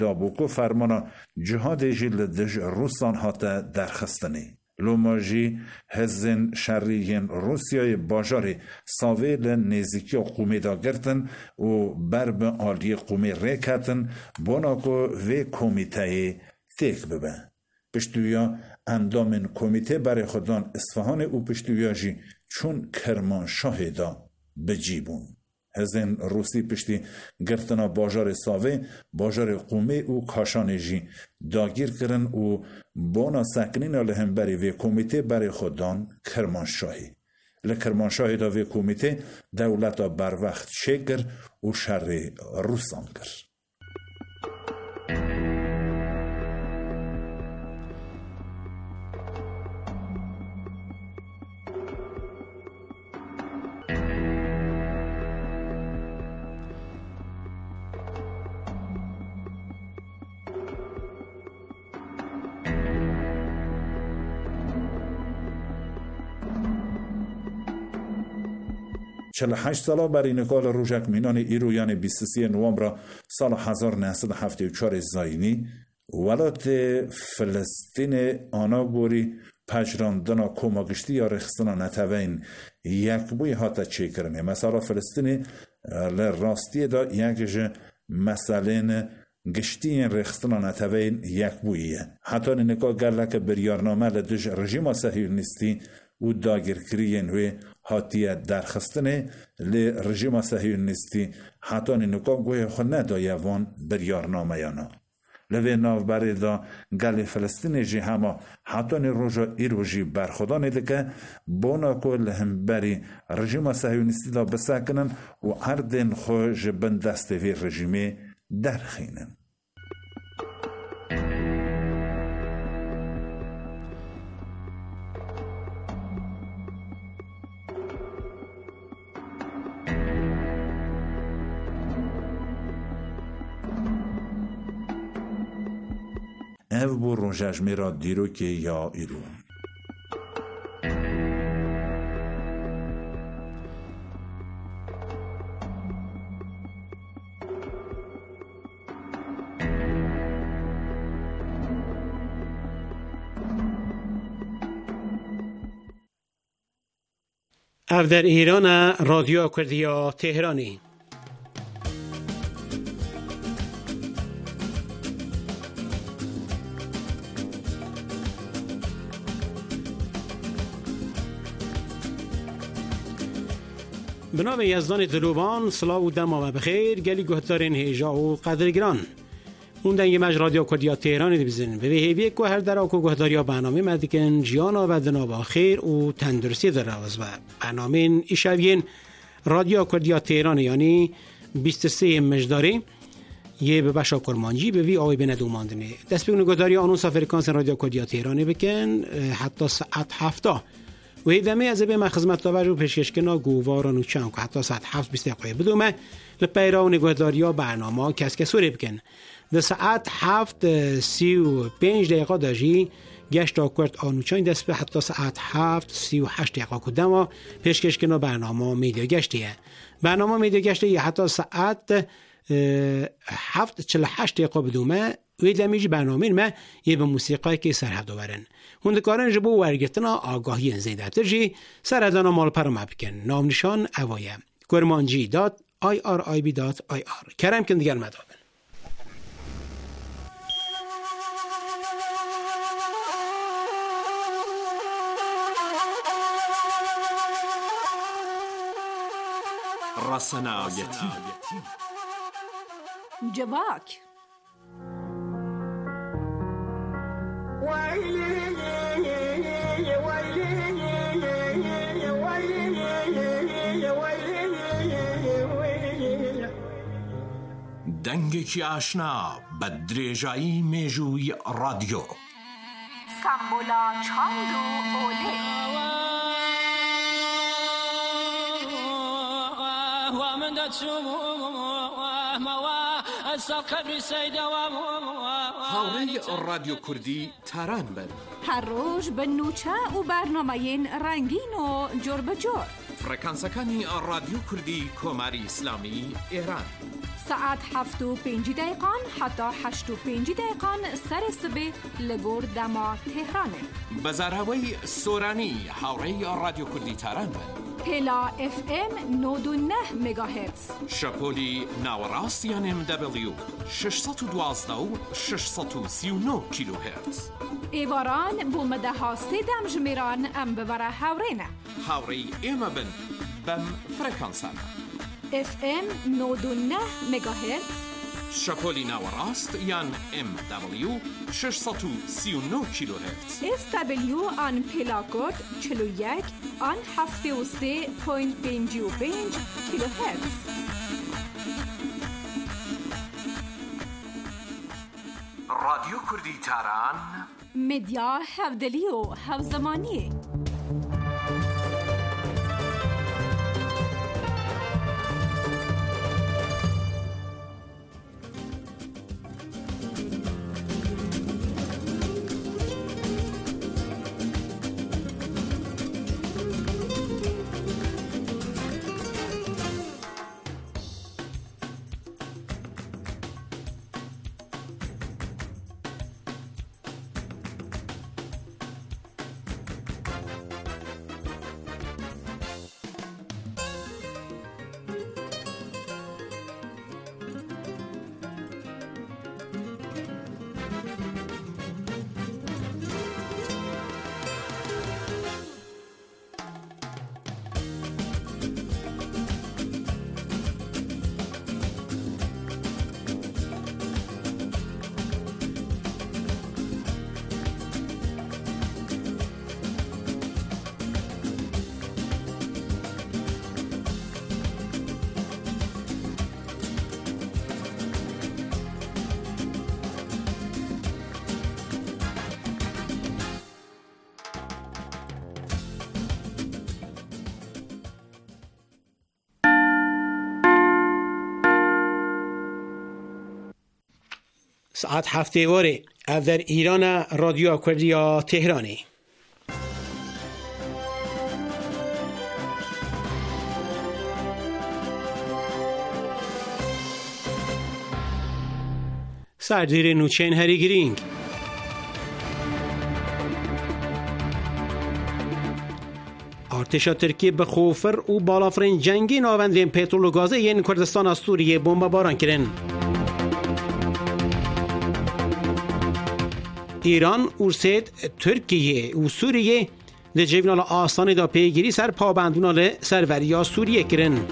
دابوکو فرمانا جهاد جیل دج روسان هاته درخستنی. لوماجی هزین شریین روسیای باجاری ساویل نزیکی قومی دا گرتن و برب آلی قومی ریکتن بوناکو وی کمیته تیک ببن. پشتویا اندامن کمیته برای خودان اصفهان او پشتویا جی چون کرمانشاه دا بجیبون. هزین روسی پشتی گرتنا باجار ساوه باجار قومی او کاشان جی داگیر کرن و بانا سکنین لهم بری وی کمیته برای خودان کرمانشاهی. لکرمانشاهی دا وی کمیته دولتا بر وقت شگر و شر روسان کر. 48 ساله برای نکال روژک مینان ایرویان 23 نوامبر سال 1974 زاینی ولایت فلسطین آناگوری پجراندنا کماگشتی یا رخصنا نتوین یک بوی هاتا چه کرنه مثلا فلسطینی لراستی دا یک مسئلین گشتی رخصنا نتوین یک بویه حتی نکا گرلک بریارنامه لدج رژیم صهیونیستی و داگیرکرین و هاتیه درخستنه لرژیم صهیونیستی حتی نکا گوی خود ندایوان بریارنامه یانا لوی ناو بری دا گل فلسطین جی هما حتی روژا ایروژی برخودانه دکه بونا کل هم بری رژیم صهیونیستی دا بسکنن و اردن خو جبن دستوی رژیمه درخینن. او بو روژجمی را دیرو که یا ایرو او در ایران رادیو کردیا تهرانی بنام یزدان دلوبان سلاو و دم و بخیر گلی گهتارین هیجا و قدرگران اون دنگی مج رادیو کردیا تهرانی دی بزنین به هیوی که هر دراکو گهتاریا برنامه مدکن جیانا و دنابا خیر و تندرستی در روز و برنامه ایشوین رادیو کردیا تهرانی یعنی 23 مجداری یه به بشا کرمانجی به وی آوی بینه ماندنه دست بگونه گهتاری آنونس فرکانس رادیو کردیا تهرانی بکن حتی ساعت 7 و ایدامه از به خدمت توجه پیشکش کنه گوواران و چند که حتی ساعت 7:20 دقیقه بدومه لپیرا و نگهداریا برنامه کس سوری بکن در ساعت 7:35 دقیقه داشی گشت آکورد آنوچان دست به حتی ساعت 7:38 دقیقه کدام پیشکش کنه برنامه میدیو گشتیه برنامه میدیو گشتیه حتی ساعت 7:48 دقیقه بدومه وی دمیج برنامه ما یه به موسیقی که سرحد دارن هندکاران جبو ورگتنا آگاهی زیده ترجی سردانا مال پر مبکن نام نشان اوایه kurmanji.irib.ir کرم کن دیگر مدابن رسنایتی جواک دنگێکی ئاشنا بە درێژایی مێژووی رادیۆ سمبولا چاند و ئۆلێ هاوڕێی رادیۆ کوردی تاران بن هەر ڕۆژ بە نوچە و بەرنامەیەن ڕەنگین و جۆر بە جۆر فڕێکانسەکانی رادیۆ کوردی کۆماری ئیسلامی ئێران ساعت 7:05 حتی 8:05 سر صبح لگور دما تهرانه. بزرهوی سورانی حوری رادیو کردی تران بند. پلا اف ام 99 مگاهرتز. شپولی ناوراست یانم دبلیو 612 و 639 کیلو هرتز. ایواران بومده هاسته دم جمیران ام ببره حورینه. حوری ایمه بند بم فرکانسانه. اف ام 99 مگاهرتز. شپولی ناوراست یان ام دبلیو 639 کیلو هرتز. اس دبلیو آن پلاکود 41 آن 73.55 کیلو هرتز. رادیو کردی تران مدیا هفدلی و هفزمانی. ساعت 7 واره او در ایران رادیو کردی تهرانی. سردیر نوچین هری گرینگ ارتش ترکیه به خوفر و بالافرین جنگی ناوندین پترول و گاز این کردستان از سوریه بمباران کردن. ایران ارسید ترکیه و سوریه در جوینال آسانی دا پیگیری سر پابندونال سروریا سوریه کرن.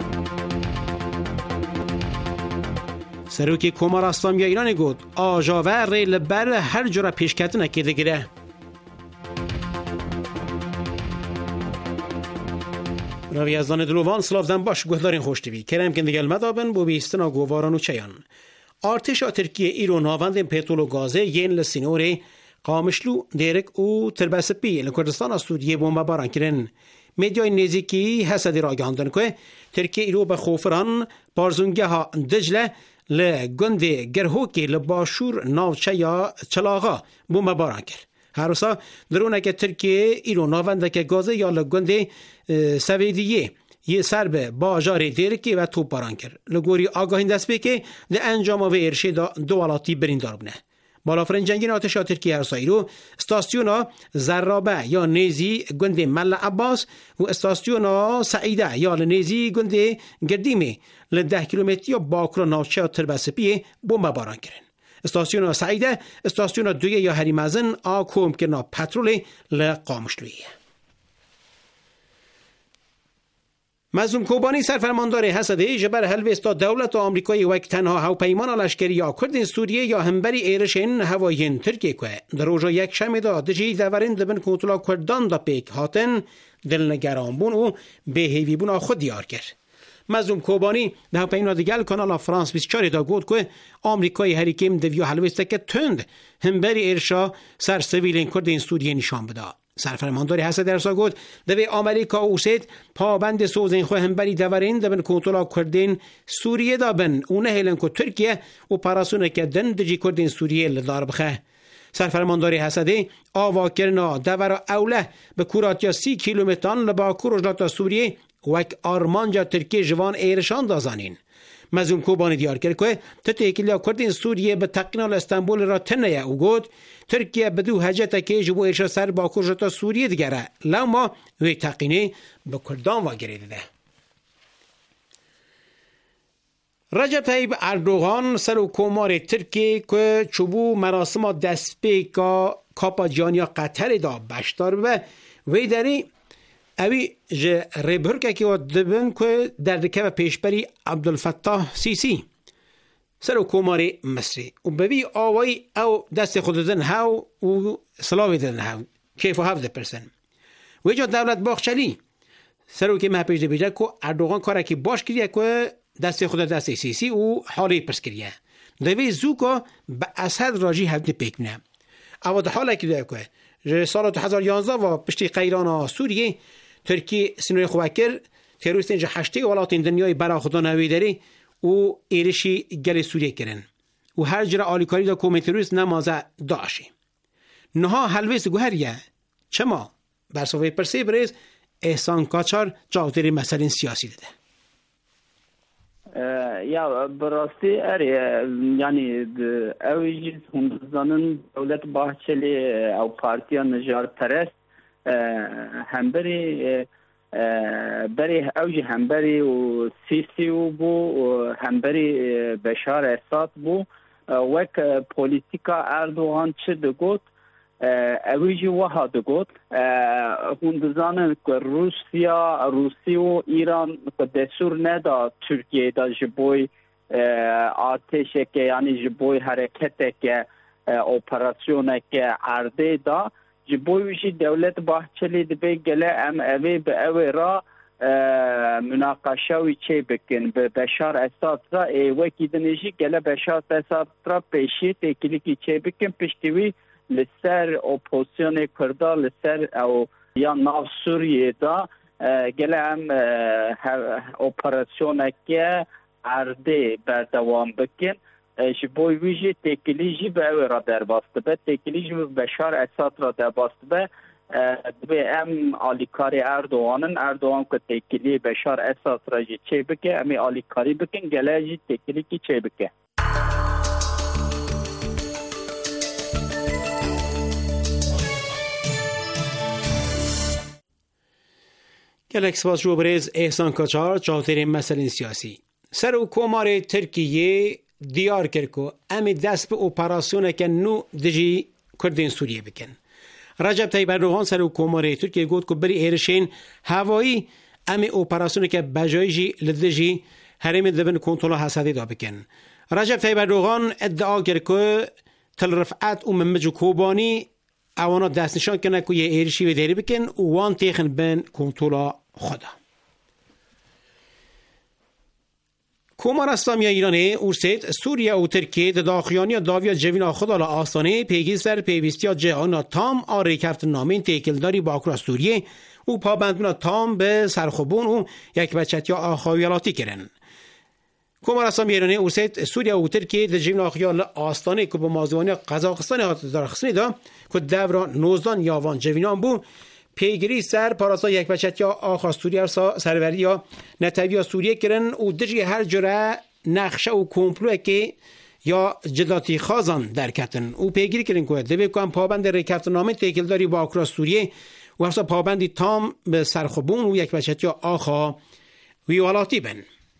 سروکی کمار اسلامی ایران گود آجاور ریل بر هر جورا پیشکت نکیده گره. راوی از دان دلوان سلافدن باش گهدارین خوشتوی کرم کندگل مدابن بو بیستنا گواران و چیان. ارتش ترکیه ایران ناوند پترول و گاز ین لسینور قامشلو دیرک و تربسپی لکردستان از سوریه بمباران کردن. مدیای نزدیکی حسد را آگاهاندن که ترکیه ایران به خوفران پارزونگه ها دجله لگند گرهوکی لباشور ناوچه یا چلاغا بمباران کرد. هر روزا درونه که ترکیه ایران ناوند که گاز یا لگند سویدیه یه سر به باجار دیرکی و توپ باران کرد. لگوری آگاهی دست به که ده انجام و ارشید دوالاتی بریندار بنه. بالافرین جنگین آتش ترکیه ارسایی رو استاسیونا زرابه یا نیزی گند مل عباس و استاسیونا سعیده یا نیزی گند گردیمه ل10 کیلومتری یا باکر ناوچه تربسپی بمباران کردن. استاسیونا سعیده استاسیونا دویه یا هریمزن آکوم کرنا پترول لقامشلویه. مظلوم کوبانی سرفرماندار حسده جبر هلوستا دولت آمریکایی وک تنها هواپیمان لشکری یا کردن سوریه یا همبری ایرشن هوایین ترکیه که در روز یک شنبه دجی دورین دبن کنترل کردان دا پیک هاتن دلنگران بون و بهیوی بون خود دیار کرد. مظلوم کوبانی ده هواپیمان دیگر کانال فرانس 24 دا گفت که آمریکایی هریکیم دویو هلوستا که تند همبری ایرشا سر سویلین کردن سوریه نشان بده. سرفرماندار حسد ارسا گفت دوی آمریکا اوسید پابند سوزین خو همبری دورین دبن کنترل کردین سوریه دابن اونه هیلن که ترکیه و پاراسونه که دن دجی کردین سوریه لدار بخه. سرفرماندار حسده آوا کرنا دور اوله به کوراتیا 30 کیلومتران لباکور اجلاتا سوریه وک آرمانجا ترکیه جوان ایرشان دازانین. مزون کوبانی دیار کرد که تتکیلیا کردین سوریه به تقینال استانبول را تنیه او گود ترکیه بدو حاجت که جبو ایرشا سر باکور جتا سوریه دیگره لما وی تقینه به کردان واگریده ده. رجب طیب اردوغان سر و کومار ترکیه که چوبو مراسم دست پیکا کاپا جانیا قطر دا بشتار به وی داری اوی جه ریبرکه که و دبن که در رکب پیشبری عبدالفتاح سیسی سر و کومار مصری و ببی آوای او دست خوددن هاو و سلاوی دن هاو کیف و هفته پرسن و جا دولت باخچلی سر و که محپیش ده بیجه که اردوغان کاره که باش کریه که دست خود دست سیسی و حالی پرس کریه دوی زو که به اسد راجی هفته پیک بینه او ده حاله که ده که سال 2011 و پشتی قیران سوریه ترکیه سنوی خوکر تروریستین جه هشته ولاتین دنیای برا خدا نوی داری و ایرشی گل سوریه کرن و هر جرا آلیکاری دا کومی تروریست نمازه داشی نها حلویست گوهریه چما برصفه پرسی بریز احسان کاچار جاوتری مسئلین سیاسی ده یا براستی یعنی اویجیز هندوزانın دولت باحچلی او پارتیا نجار پرست همبری بری اوجی همبری و سیسی و بو همبری بشار اساد بو وک پولیتیکا اردوغان چه دگوت اویجی وها دگوت هندوزانن که روسی و ایران که دستور ندا ترکیه دا جبوی آتشه که یعنی جبوی حرکته که اپراسیونه که عرده دا جبویشی دولت باحچلی دبی گله ام اوی به اوی را مناقشه چه بکن به بشار اساد را وکی دنیشی گله بشار اساد را پیشی تکیلی کی چه بکن پشتیوی لسر اپوزیسیون کردا لسر او یا ناو سوریه دا گله ام اپراسیونه که عرده بردوام بکن جبوی ویژه تکیلیجی به او را در باسته به تکیلیجی به بشار اساد را در باسته به ام آلیکاری اردوغان که تکیلی بشار اساد را جی چه بکه امی آلیکاری بکن گله جی تکیلی کی چه بکه گلک سپاس جو بریز احسان کاچار چاوتر مسئلین سیاسی سر و کومار ترکیه دیار کرد که امی دست به اپراسیونه که نو دجی کردین سوریه بکن رجب طیب اردوغان سر و کومار ترکیه گفت که بری ایرشین هوایی امی اپراسیونه که بجایجی لدجی حریم دبن کنترل حسادی دا بکن رجب طیب اردوغان ادعا کرد که تل رفعت و ممجو کوبانی اوانا دست نشان کنه که یه ایرشی و دیری بکن و وان تیخن بین کنترل خدا کومار اسلامی ایرانی اورسید سوریه و ترکیه داخیانی داویا جوینا خدا لا آستانه پیگیز در پیوستیا جهان تام آری کفت نامین تیکلداری با اکرا سوریه و پابندونا تام به سرخوبون و یک بچتیا آخاویالاتی کرن کومار اسلامی ایرانی اورسید سوریه و ترکیه جوینا خیال آستانه که با مازوانی قزاقستان هات دارخصنی دا که دورا 19 یاوان جوینان بو پیگیری سر پاراسا یک بچت یا آخر سوریه سروری یا نتوی سوریه کرن و درجی هر جره نقشه و کمپلوه که یا جداتی خازان در کتن و پیگیری کرن که دبی کنم پابند رکفت نامه تیکلداری با اکرا سوریه و حفظا پابندی تام به سرخوبون و یک بچت یا آخر ویوالاتی بن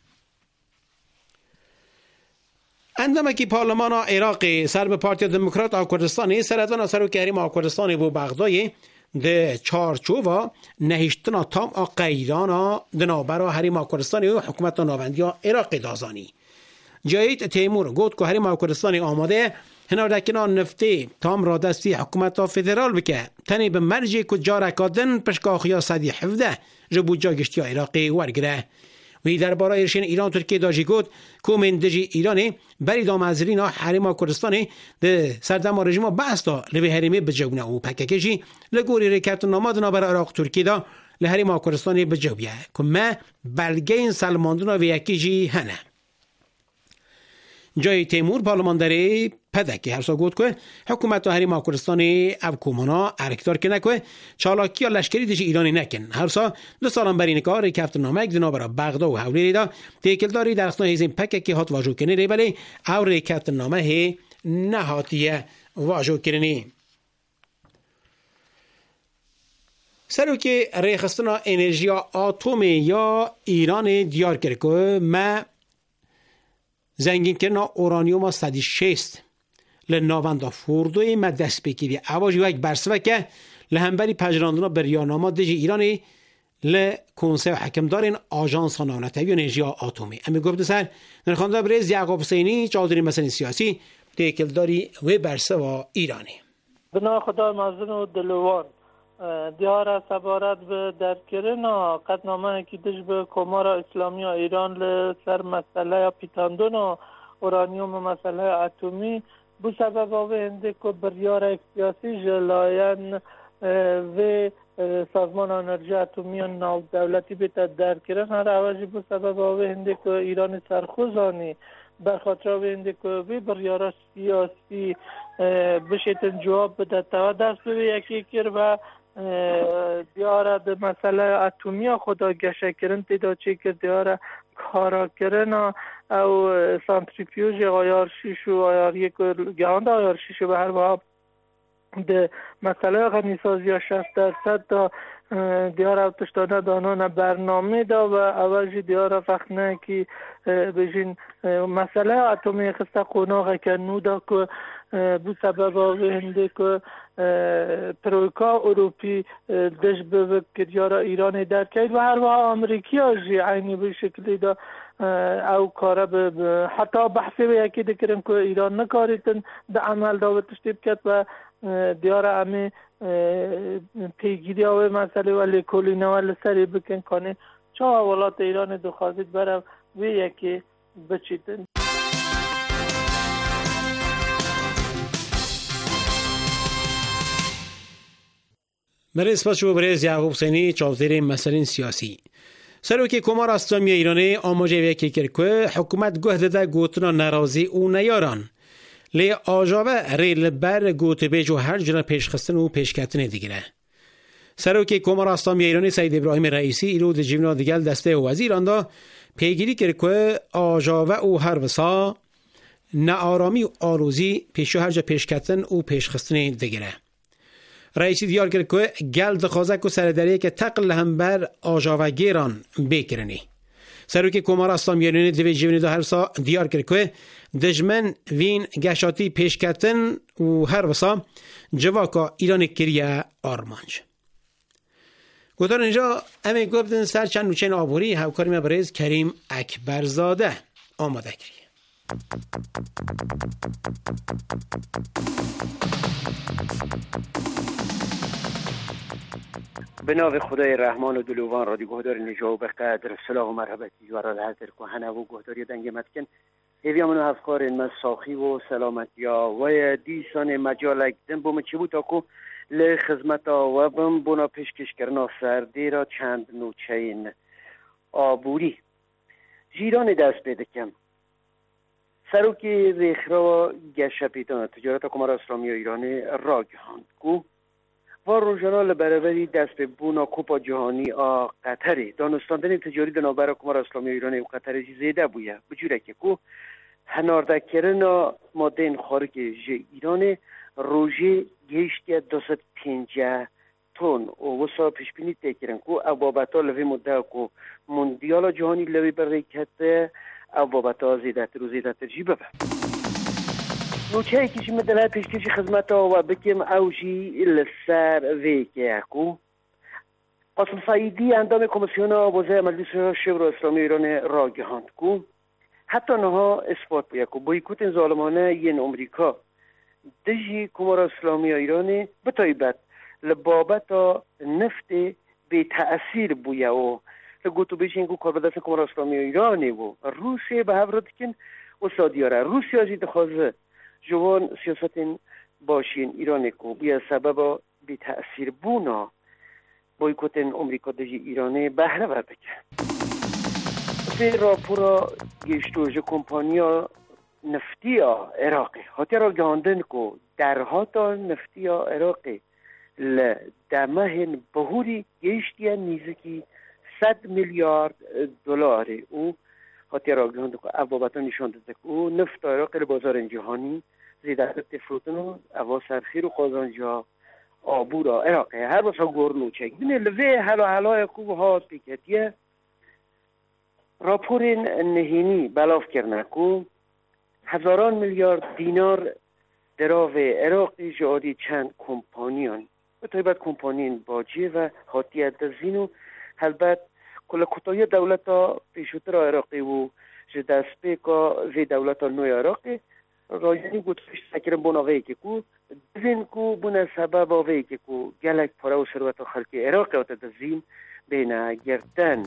اندامه که پارلمان عراق سر به پارتی دموکرات آکردستانی سردان سر و کهریم آکردستانی و بغدای ده چارچوبا نهیشتنا تام قیرانا دنابرا حریم آکردستانی و حکومت ناوندی عراق دازانی جایید تیمور گفت که حریم آکردستانی آماده هنردکنا نفته تام را دستی حکومت فدرال بکه تنی به مرجی که جارکادن پشکاخیا 117 جبو جاگشتی عراقی ورگره وی درباره ایرشین ایران ترکیه داجی گفت کومندجی ایرانی بری دامازرین حریم کردستانی ده سردم رژیم باستا لوی حریمه بجونه او پککشی لگوری رکت نامادنا بر عراق ترکیه دا لحریم کردستانی بجویه که ما بلگین سلماندونا و یکیجی هنه جای تیمور پارلمانداری پدکی هر سا گفت که حکومت هری ماکرستان ابکومانا ارکتار که نکوه چالاکی یا لشکری دیش ایرانی نکن هر سا 2 سالان برین کار کفت نامک دینا برا بغدا و حولی ریدا تیکلداری درخصان هیزین پککی هات واجو کنی ری بلی او ریکت نامه هی نهاتیه واجو کنی. سروکی ریخستنا انرژی آتومی یا ایران دیار کرد که ما زنگین کردن اورانیوم 106 لناوندا فوردوی ما دست بگیری اواجی و یک برسوه که لهمبری پجراندونا بریاناما دیجی ایرانی لکنسه و حکمدارین آژانس نانوتوی انرژی آتومی امی گفت سر نرخانده بریز یعقوب حسینی چادری مسئله سیاسی تیکلداری و برسوه ایرانی بنا خدا مازن و دلوان دیار سبارت به درکرنا قطنامه که دش به کمار اسلامی ایران لسر مسئله پیتاندون و اورانیوم مسئله اتمی بو سبب آوه هنده که بریار سیاسی جلاین و سازمان انرژی اتمی ناو دولتی بیتا درکرن هر عوضی بو سبب آوه هنده که ایران سرخوزانی برخاطر آوه هنده که بریار سیاسی بشیتن جواب بده تا دست به یکی کر و دیاره ده مسئله اتمی خدا گشه کرن تیدا چی که دیاره کارا کرن او سانتریفیوژ آیار 6 و آیار 1 گهانده آیار 6 به هر با ده مسئله غنیسازی 60% دا دیاره او تشتانه دانان برنامه دا و اولجی دیاره فخنه که بجین مسئله اتمی خسته قناغه کنو دا که بو سبب آوهنده که ترویکا اروپی دش به کدیارا ایران در کهید و هر وقت امریکی ها جی عینی به شکلی دا او کاره به حتی بحثی به یکی دکرم که ایران نکاریتن دا عمل دا به تشتیب کد و دیاره همه پیگیری های مسئله و لیکولی نوال سری بکن کنه چه اولات ایران دو خوازید برم و یکی بچیدن. برای اسپاس شو برای یعقوب حسینی چاوزیر مسئله سیاسی سروکی کمار اسلامی ایرانی آموزه ویکی کرد که حکومت گوه ده گوتنا نرازی او نیاران لی آجابه ریل بر گوت بیج و هر جنا پیشخستن و پیشکتن دیگره. سروکی کمار اسلامی ایرانی سید ابراهیم رئیسی ایرو ده جیونا دیگل دسته وزیران دا پیگیری کرد که آجابه او هر وسا نارامی و آروزی پیشو هر جا پیشکتن و پیشخستن دیگره. رئیسی دیار کرد که گل دخوازک و سردریه که تقل هم بر آجاوه گیران بکرنی. سروکی کمار اسلامی ایرانی دوی جیونی دا هر سا دیار کرد که دجمن وین گشاتی پیشکتن و هر وسا جواکا ایران کریه آرمانج. گوتار اینجا همه گفتن سر چند نوچین آبوری هاوکاری مبرز کریم اکبرزاده آماده کریه. به نام خدای رحمان و دلوان رادیو گهدار نجاو به قدر سلام و مرحبتی و راد حضر که هنه و گهداری دنگ مدکن هیویامون و افکار مساخی و سلامتی و دیسان مجالک دن بوم چی بود اکو لخزمت و بم بونا پیشکش کرنا سردی را چند نوچین آبوری جیران دست پیدا کم سروکی ریخرا گشپیدان تجارت کمار اسلامی ایرانی را گهاند کو و روزانه برابری دست به بونا کوپا جهانی قطری دانستاندن تجاری دنابر کمار اسلامی ایرانی و قطری زیده بویه بجوره که کو هنارده کرن ماده خارج ایران روژه گیشتی 250 تن و وسا پیشبینی تکرن کو ابابتا لوی مدعا کو موندیال جهانی لوی برکت ابابتا زیده ترجیبه نوچه کشی مدلها پیشکشی خدمت ها و بکم اوشی لسر ویکه کو قاسم سعیدی اندام کمیسیون آوازه مجلس شورای اسلامی ایران را گهاند کو حتی نها اثبات بیا کو بایکوت ظالمانه ین امریکا دژی کمار اسلامی ایران بتایبت لبابت نفت به تأثیر بویا و لگوتو بیشین کو کاربدست کمار اسلامی ایرانی و روسیه به هفرات کن و سادیاره روسیه زید خوازه جوان سیاست باشین ایرانی کو بیا سبب بی تأثیر بونا بایکوت امریکا دژی ایرانی بهره ورده که فی راپورا گشتوژ کمپانیا نفتی عراقی هاتی را گاندن که درها تا نفتی عراقی لدمه بهوری گیشتی نیزکی 100 میلیارد دلار او هاتی را گاندن که ابابتا نشان داده که او نفت عراقی بازار جهانی زیدت فروتن و اوا سرخیر و قازانجا آبورا عراقی هر بسا گورنو چک بینه لوه حلای خوب ها پیکتیه راپور نهینی بلاف کرنه که هزاران میلیارد دینار دراو عراقی جاری چند کمپانیان به طیبت کمپانیان باجی و حاتیت دزینو البته کل کتای دولت ها پیشوتر عراقی و دست پیکا وی دولت ها نوی عراقی راجعی گوتفش سکرم بوناوی که کو دزین کو بونه سبب آوی که کو گلک پاره و ثروت خلق عراقی آتا دزین بین گردن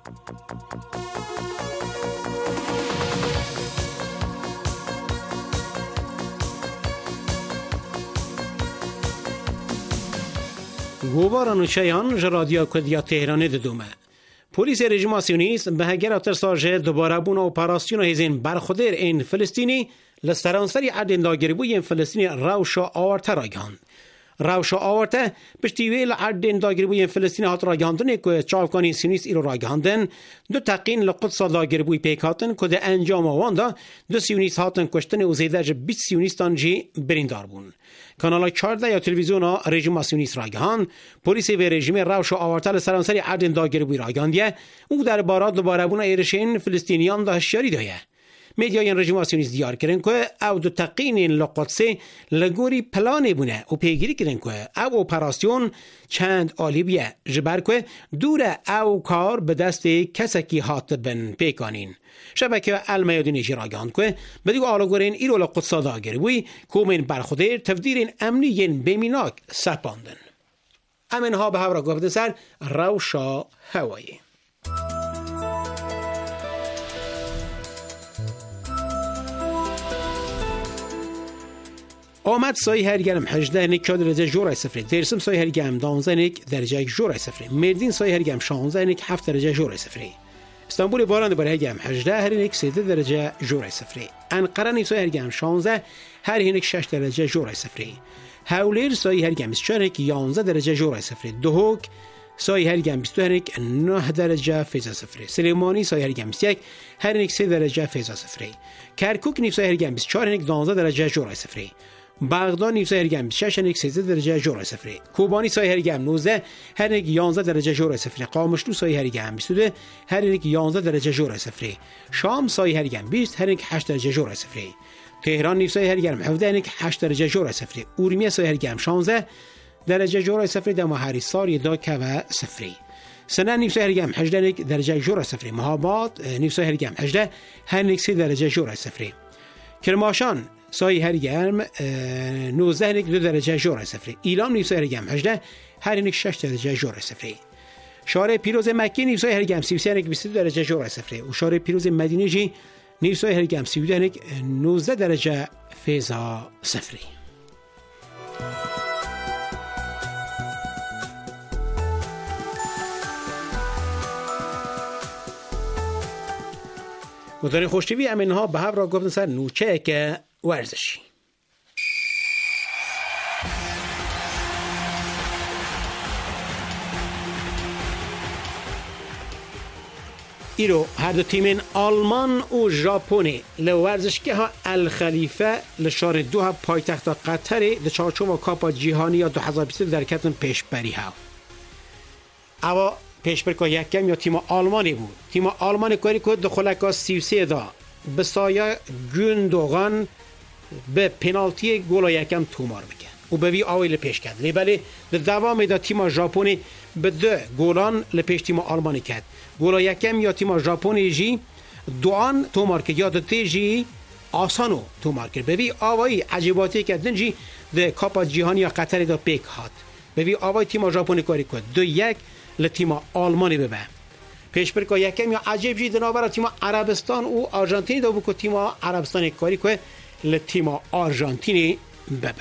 گوباران و شیان جرادیا کدیا تهران دومه پلیس رژیم سیونیست به هگر اتر ساجه دوباره بون اپراسیون هزین برخودر این فلسطینی لسترانسری عدن داگربوی این فلسطینی روشا آورته راگهاند. روشا آورته پشتیویل عدن داگربوی این فلسطینی هات راگهاندن که چاوکانی سیونیست ایرو راگهاندن دو تقین لقدس داگربوی پیکاتن که ده انجام آوانده دو سیونیست هاتن کشتن و زیده 20 سیونیستان جی بریندار بون. کانال 14 یا تلویزیون رژیم سیونیست راگهان پلیس و رژیم روش آورتل سرانسری عدن داگربوی راگهاندیه او در بارات دوباره بون ایرشین فلسطینیان ده هشیاری دایه میدیای رژیم سیونیست دیار کردن که او دو تقین لقدسه لگوری پلان بونه و پیگیری کردن که او اپراسیون چند آلیبیه جبر که دور او کار به دست کسکی هات بن پیکانین شبکه المیادین راگهاند که بدیو آلگورین ایرو لقدسا داگربوی کومین برخودر تفدیرین امنیین بمیناک سرپاندن امنها به هورا گفته سر روشا هوایی آمد سایه هرگرم 18 نک 4 درجه جورای صفری درسم سایه هرگرم 12 نک درجه جورای صفری مردین سایه هرگرم 16 نک 7 درجه جورای صفری استانبول باران برای هرگرم 18 هر نک 3 درجه جورای صفری انقره نیک سایه هرگرم 16 هر نک 6 درجه جورای صفری هولیر سایه هرگرم 24 نک 11 درجه جورای صفری دهوک سایه هرگرم 22 نک 9 درجه فیضا صفری سلیمانی سایه هرگرم 21 هر نک 3 درجه فیضا صفری کرکوک نیک سایه هرگرم 24 نک 12 درجه جورای صفری بغداد نیو سایه هرگرم 6 نک 13 درجه جورای صفری کوبانی سایه هرگرم 19 هر نک 11 درجه جورای صفری قامشلو سایه هرگرم 22 هر نک 11 درجه جورای صفری شام سایه هرگرم 20 هر نک 8 درجه جورای صفری تهران نیو سایه هرگرم 17 نک 8 درجه جورای صفری اورمیه سایه هرگرم 16 درجه جورای صفری دما هریساری دا و صفری سنن نیو سایه هرگرم 18 نک درجه جورای صفری مهاباد نیو سایه هرگرم 18 هر نک 3 درجه جورای صفری کرماشان سایه هرگرم 19 نک 2 درجه جورای صفری ایلام نیو سایه هرگرم 18 هر نک 6 درجه جورای صفری شارع پیروز مکی نیو سایه هرگرم 33 نک 22 درجه جورای صفری و شارع پیروز مدینه جی نیو سایه هرگرم 32 نک 19 درجه فیضا صفری مدار خوشتیوی امینها به هر را گفتن سر نوچه که ورزشی ایرو هر دو تیمین آلمان و ژاپنی لورزشگاه ها الخلیفه لشار دوها پایتخت قطر در چارچوب کاپ جهانی یا 2022 در کتن پیشبری ها اما پیشبری که یکم یا تیم آلمانی بود تیم آلمانی کاری که دخلکا 33 دا به سایه گوندوغان به پنالتی گل یکم تومار بکن و به وی آوی لپیش کرد لیبالی در دوام دا تیم ژاپنی به 2 گلان لپیش تیم آلمانی کرد گل یکم یا تیم ژاپنی جی دوان تومار کرد یا دو جی آسانو تومار کرد به وی آوی عجیباتی که دنجی در کاپ جهانی یا قطر دا پیک هات به وی آوی تیم ژاپنی کاری کرد 2-1 لتیم آلمانی ببه پیشبری که یکم یا عجیب جی دنابرا تیم عربستان و آرژانتینی دا بود که تیم عربستان کاری که لتیم آرژانتینی ببه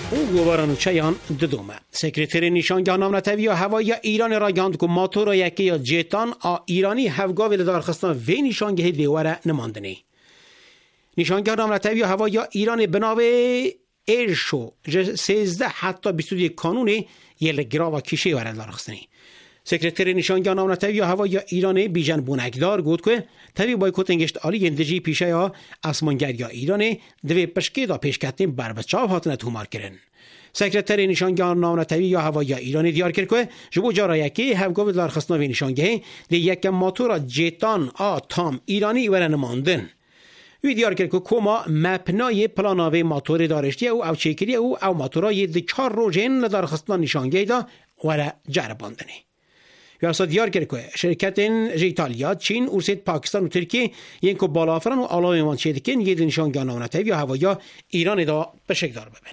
او گوارانو چیان ددومه سکرتری نشانگاه نامنتوی هوایی ایران را گاند که ماتور یکی یا جیتان ایرانی هفگاه ولدار خستان و نشانگاه دیواره نماندنی. نشانگاه نامنتوی هوایی ایران بناوه ایرشو 13 حتی 22 کانونی یلگرا و کیشه ولدار خستنی. سکرتری نشانگاه نامنتوی هوایی ایران بیژن بونکدار گفت که تبی بایکوت انگشت عالی اندجی پیشه یا اسمانگری ایران دوی پشکی دا پیشکتیم بر بچاو هاتنه تومار کرن. سکرتری نشانگاه نامنتوی هوایی ایران دیار کرد که جبو جارا یکی هفگاه ولدار خستن و نشانگاه دی یک ماتور جیتان تام ایرانی ورن ماندن. وی دیار کرد که کما مپنای پلاناوی ماتور دارشتی او چیکری او ماتورای دی 4 روزین لدار خستن نشانگاه دا ور جرباندنی. یا دیار کرد که شرکت ایتالیا، چین، روسیه، پاکستان و ترکیه یک کو بالافران و علاوه من شده که یه نشانگاه نامنتوی هوایی ایران دا بشکدار ببین.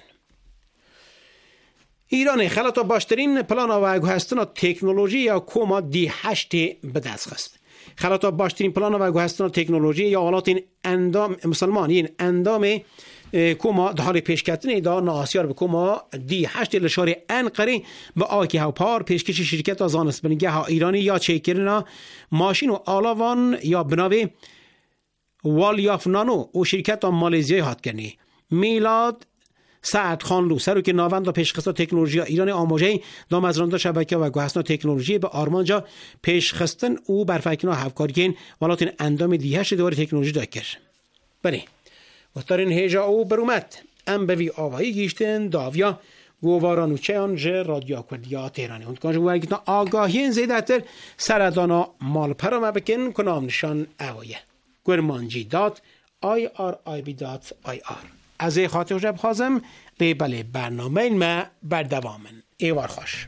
ایران خلاص باشترین پلان و هستن تکنولوژی یا کوما دی 8 به دست خست. خلاص باشترین پلان و هستن تکنولوژی یا حالات اندام مسلمانین اندام کوما در حال پیشکتنی دا ناسیار به کوما دی 8 لشار انقره به آکی هاوپار پیشکش شرکت زانستبنگه ها ایرانی یا چیکرنا ماشین و آلاوان یا بناوی والیاف نانو و شرکت مالزیای هات کنی میلاد سعد خانلو سروک ناوند و پیشخسته تکنولوژی ایران آموزه دام از رانده شبکه و گوهستان تکنولوژی به آرمانجا پیشخستن او برفکنها هفکارگین ولاتین اندام دی 8 دوار تکنولوژی داکر. بله وقتارین هیجا او برومت ام بوی آواهی گیشتن داویا گوارانو چیان جه رادیو کردیا تهرانی هند کنجه بوارگیتنا آگاهین زیده تر سردانا مال پرامه بکن کنام نشان اوایه گرمانجی دات irib.ir از خاطر جب خازم لیبل برنامه این ما بردوامن ایوار خوش.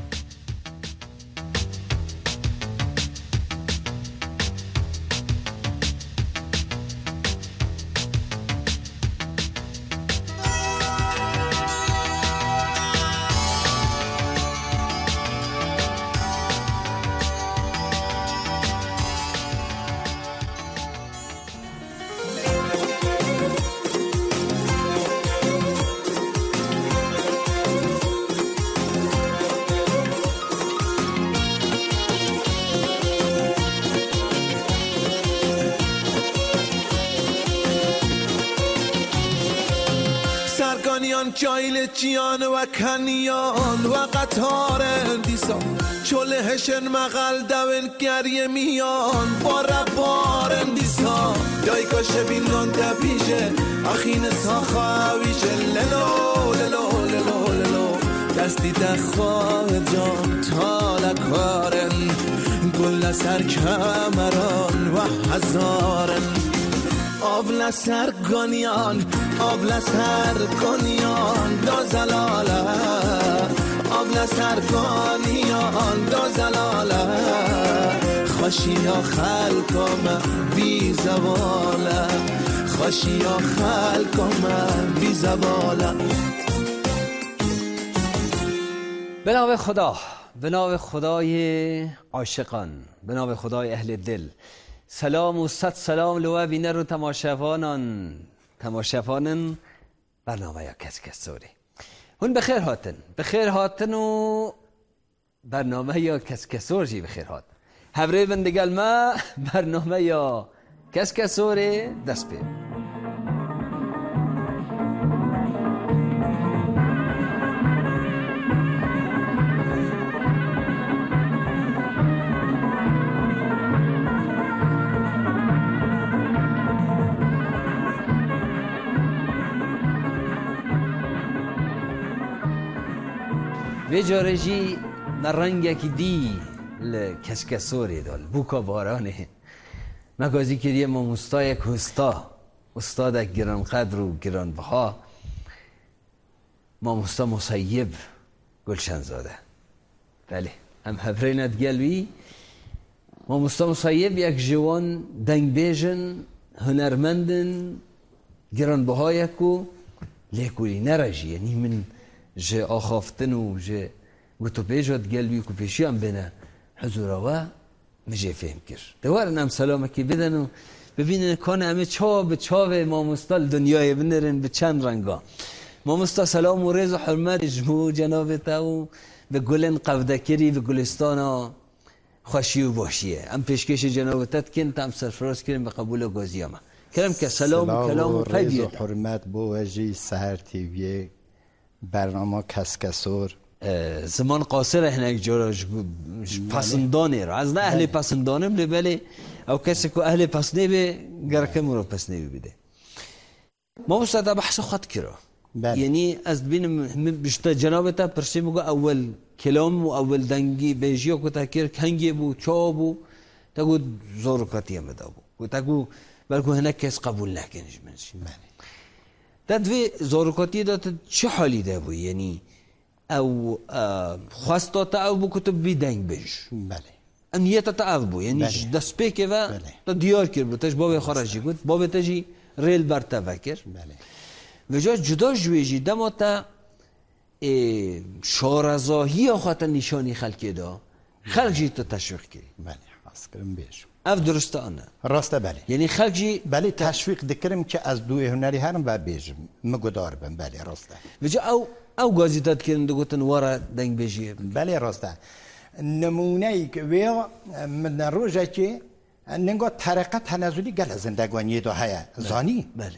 جایل جیان و کنیان و قطار اندیسان چله هشن مغل دون گریه میان بار اندیسان دای کاشه بینان دبیشه اخین ساخاویشه للو للو للو للو دستی دخواه جان تالکارن گل سر کمران و هزارن آبل سرگانیان آبل سرگانیان دو زلاله آبل سرگانیان دو زلاله خوشیا خلقم بی زواله خوشیا خلقم بی زواله. به نام خدا، به نام خدای عاشقان، به نام خدای اهل دل، سلام و صد سلام لو بینر و تماشاوانان برنامه یا کس سوری هون بخیر هاتن و برنامه یا کس سوری بخیر هات هفره بندگل ما برنامه یا کس سوری دست بیم. به جارجی نرنگه که دی لکسکسوری دال بوکا بارانه مگازی کریه ما مستای کستا استاد گران قدر و گران بها ما مستا مصیب گلشن زاده. بله هم هفرینت گلوی ما مستا مصیب یک جوان دنگ بیجن هنرمندن گران بهای کو لیکولی نرجی یعنی من جه آخافتن و جه گوتو پیجات گلوی که پیشی هم بینه حضوراوه مجه فهم کر دوارن هم سلامه که بدن و ببینن کانه همه چاو به چاو ما مستال دنیای بنرن به چند رنگا ما مستا سلام و رز و حرمت جمو جناب تا و به گلن قودکری به گلستان خوشی و باشیه ام پیشکش جناب تا کن تام سرفراز کردیم به قبول گازیامه کرم که سلام و کلام و رز و حرمت بو وجی سحر تیوی برنامه کسکسور زمان قاصر هنگ جوراج پسندانه را از نه اهل پسندانه بله او کسی که اهل پسنه به گرکه مرا پسنه بده ما بسته بحث خود کرا یعنی از بین بشتا جناب تا پرسی مگو اول کلام و اول دنگی بیجی و کتا کر کنگی بو چا بو تا گو زور کتی هم دا بو تا گو بلکو هنک کس قبول نکنش منشی تا دوی زور کتی دا تا چه حالی دا بو یعنی او خواستا تا او بو کتب بی دنگ بیج امنیت تا او بو یعنی دست پیکه و تا دیار کر بو تاش باب خارجی گود باب تاجی ریل برتا وکر و جا جدا جویجی دما تا شارزاهی آخواتا نشانی خلقی دا خلق جی تا تشویق کری بله اسکرم بیش اف درسته آنه راسته بله یعنی خلق جی بله تشویق دکرم که از دوی هنری هرم و بیجم مگدار بم بله راسته و جا او گازی داد کرن دو گوتن وارا دنگ بیجی بله راسته نمونه ای که ویا من روزه که نگاه طریقه تنازلی گل زندگانی دا هیا زانی بله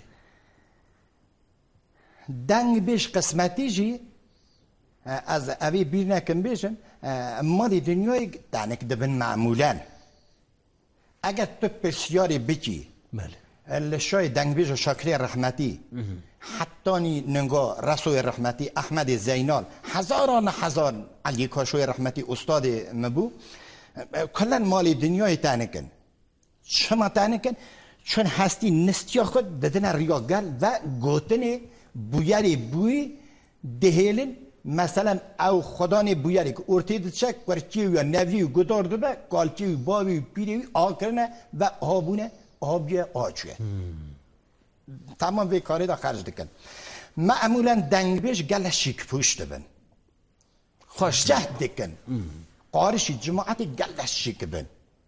دنگ بیش قسمتی جی از اوی بیر نکن بیشم مالی دنیای دانک دبن معمولا اگر تو بسیاری بکی الشای دنگ بیش شاکری رحمتی حتی نگاه رسول رحمتی احمد زینال هزاران هزار علی کاشوی رحمتی استاد مبو کلا مالی دنیای تانکن شما تانکن چون هستی نستیا خود بدن ریاگل و گوتن بویاری بوی دهیلن مثلا او خدان بویاری که ارتید چک ورچی و نوی و گدار دوبه کالچی و باوی و پیری و آکرنه و آبونه آبیه آچوه تمام به کاری دا خرج دکن معمولا دنگ بیش گل شیک پوشت بن خوش جهد دکن قارشی جماعت گل شیک بن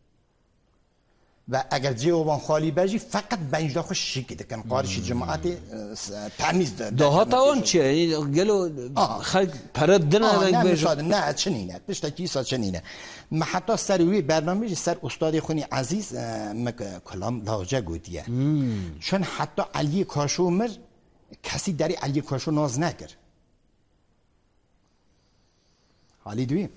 و اگر جیوبان خالی بجی فقط بنجدا خوش شیک دکن قارشی جماعت تمیز دهات اون چیه گلو خلق پرد دنه رنگ بجا نه چنینه پشتا کیسا چنینه ما حتی سروی برنامه سر استاد خونی عزیز کلام لاجه گودیه چون حتی علی کاشو مر کسی داری علی کاشو ناز نکر حالی دوی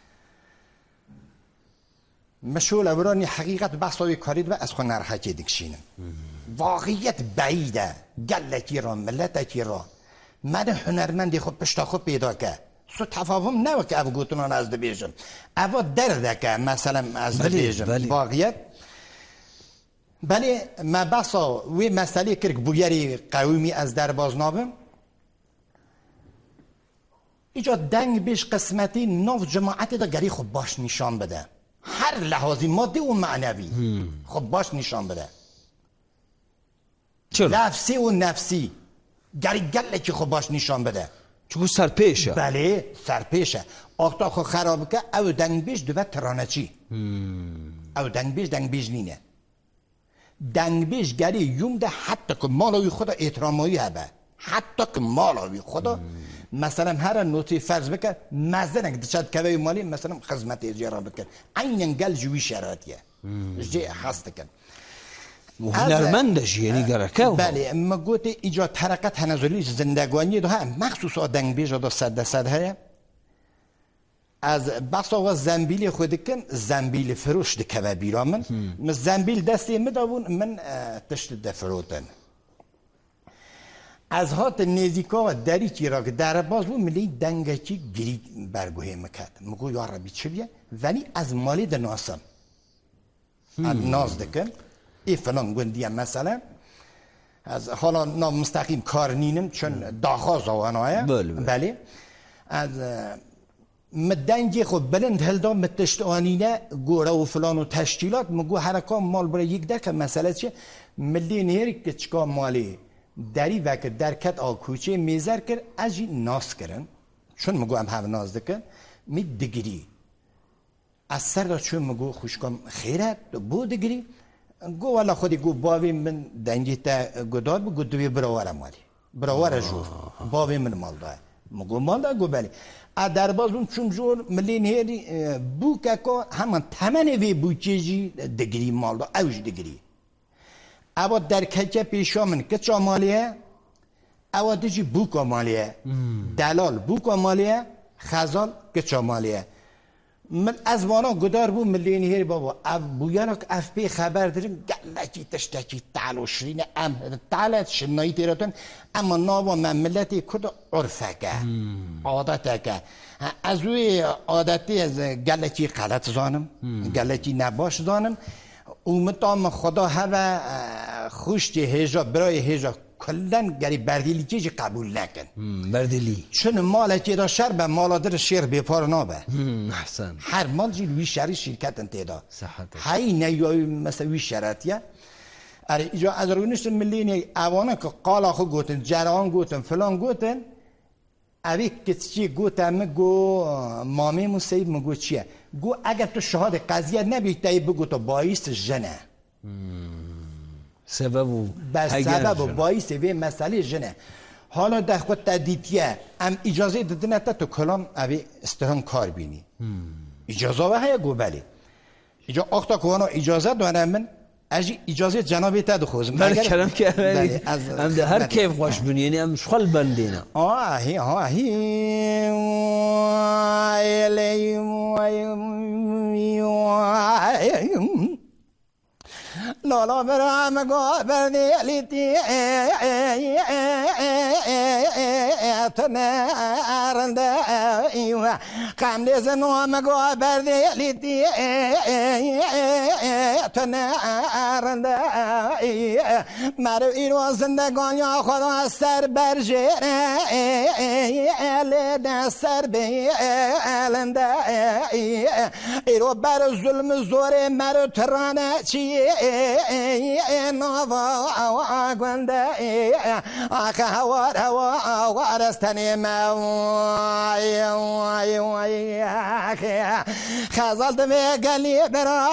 مشول اورانی حقیقت بحثای کارید و از خون نرحکی دکشینم واقعیت بعیده گلتی را ملتی را من هنرمندی خود پشتا خود پیدا که سو تفاهم نو که او گوتنان از ده بیجم او درده که مثلا از ده بیجم واقعیت بله ما بحثا وی مسئله کرک بویری قومی از در بازنابم ایجا دنگ بیش قسمتی نو جماعت دا گری خود باش نشان بده هر لحاظی مادی و معنوی خب باش نشان بده چرا؟ لفظی و نفسی گله که خب باش نشان بده چون سرپیشه بله سرپیشه آختا خو خراب که او دنگ بیش دوبه ترانه چی او دنگ بیش نینه دنگ بیش گری یوم ده حتی که مالاوی خدا احترامایی هبه حتی که مالاوی خدا مثلا هر نوتی فرض بکر مزدنک دچاد کوی مالی مثلا خدمت اجرا بکر عینن گل جوی شرایطیه جه هست کن هنرمندش یعنی گرکه بله مگوت ایجاد طریقه تنازلی زندگانی ده مخصوصا دنگ بیش دا 100% هست از بحث آقا زنبیل خود کن زنبیل فروش ده که بیرامن زنبیل دستی مداون من تشت دفروتن از هات نزیکا دری چی را که در باز بود ملی دنگه چی گری برگوه مکد مگو یا ربی چه بیه ولی از مالی ده ناسم از ناز دکن ای فلان گوندیم مثلا از حالا نامستقیم کار نینم چون داخاز آوانایه بله از مدنجی خود بلند هلدا متشت آنینه گوره و فلان و تشکیلات مگو هرکام مال برای یک دکه مسئله چه ملی نیری که چکا مالی دری وکر درکت آکوچه میزر کر اجی ناس کرن چون مگو هم ناز دکن می دگیری از سر دا چون مگو خوشکم خیره بو دگیری گو والا خودی گو باوی من دنجی تا گدار بو گدوی براوارم والی براور جور باوی من مال دای مگو مال دا گو بله درباز اون چون جور ملین هری بو که همان تمن وی بوچیجی دگری مال دا اوج دگری اوا در کچه پیشا من کچا مالیه اوا دیجی بوکا مالیه دلال بوکا مالیه خزال کچا مالیه من از وانا گدار بو ملینی هری بابا بویانا که اف پی خبر داریم گلکی تشتکی تعلو شرین تعلت شنایی تیراتون اما ناوا من ملتی کد عرفه که عادته که از روی عادتی از گلکی غلط زانم گلکی نباش زانم اومتام خدا هوا خوشتی هجا برای هجا کلن گری بردیلی چیزی قبول نکن بردیلی چون مال چی دا شر به مال در شیر بیپار نابه احسن هر مال جی وی شری شرکت انتدا صحت هایی نیوی مثل وی شرطیه اره ایجا از رونش ملینی اوانه که قالا خو گوتن جران گوتن فلان گوتن اوی کسی گوتن مگو مامی موسیب مگو چیه گو اگر تو شهاد قضیه نبیتایی بگو تو باعث جنه سبب باعث وی مسئله جنه حالا در خود تدیدیه ام اجازه دادن تا تو کلام اوی استران کار بینی اجازه و هیا گو بله اجا اختا کوانا اجازه دارم من اجی اجازه جنابی تا دخوزم بله کلام که ام ده هر کیف خوش بینی یعنی ام شخل بندینا آهی لالا برام گو بردی لیتی تنارنده ایوه قملی زنوام گو بردی لیتی تنارنده ایوه مرو ایرو زندگان یا خدا سر برجه لیده سر بیلنده ایرو بر ظلم زور مرو ترانه چیه نوا گنده آخه هوار استنی خزال دوی گلی برا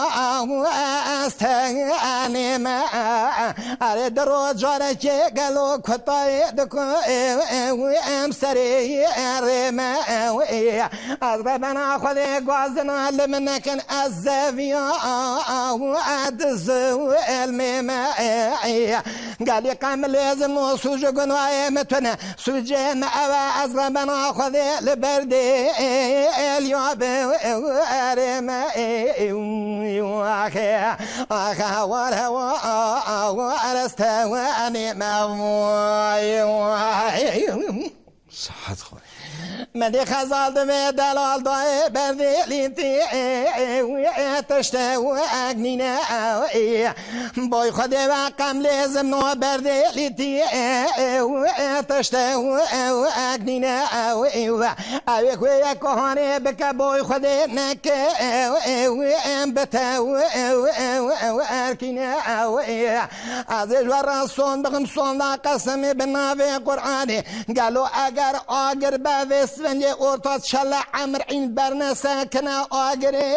استنی اره درو جاره که گلو کتای دکو ام سری ریم از ربنا خود گوازنا لمنکن از زویا الميمائية قال قام لازم وسوج قنواي متنا سوجي معوا از ربنا خذ لبردي اليوم ارمائي اخا ورا استواني موي صحت خوي مدي خزال دمي دلال داي بردي تشتاو اگنينا باي خدي وقم لازم نو بردي لتي تشتاو اگنينا اوي كوي كهاني بك باي خدي نك بتاو اركينا از ورسون بخم سون قسم بناوي قراني قالوا اگر بس ونجي اورتات شلا عمر عين برنا ساكنا اگر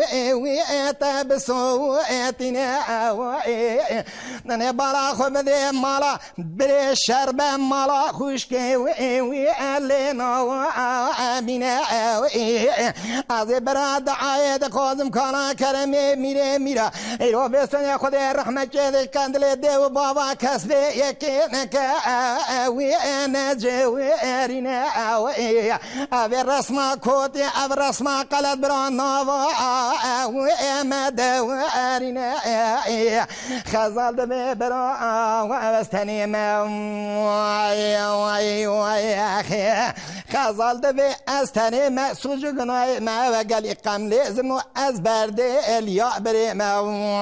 تبسو اتنا نني برا خو بدي مالا بري شرب مالا خوشكي وي علينا امينا از براد عايد قازم كان كرمي ميرا ايرو بسن خد رحمت جد كندل ديو بابا كسب يكنك وي انا جوارنا ابي رسمه كوتي ابي رسمه قلت برانا وما دوارنا خزال دمي برا واستني ما خزال دمي استني ما سوجنا ما وقال اقام لازم از برد اليا بري ما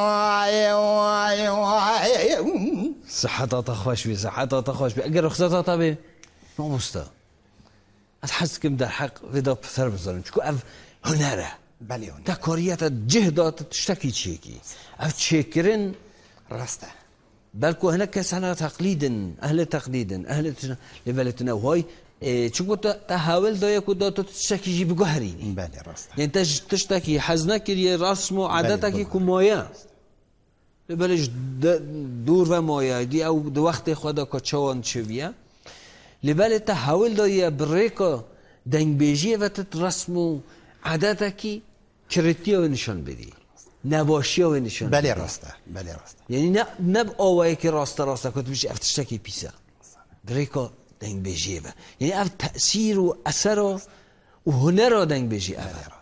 صحتها خوش بي صحتها خوش بي اگر رخصتها طبي مو مستا از حسكم در حق ودا بثر بزارن چكو اف هنره بله هنره تا كوريات جهدات تشتكي تشيكي اف تشيكرن راسته بلكو هناك كسانا تقليدا اهل تقليدا اهل لبلتنا وهاي چكو تحاول دا يكو دا تشتكي جي بگوهريني بله راسته يعني تشتكي حزنك رسم و عادتك كمايا بلش دور و مایدی او دو وقت خدا که چوان چویه لباله تا حاول دایی بریکا دنگ بیجیه و تت رسم و عادت کی کریتی و نشان بدی نباشی و نشان بدی. بله راسته یعنی نه آوایی که راسته که توش افتشتکی پیسه بریکا دنگ بیجیه یعنی اف تأثیر و اثر و هنر را دنگ بیجی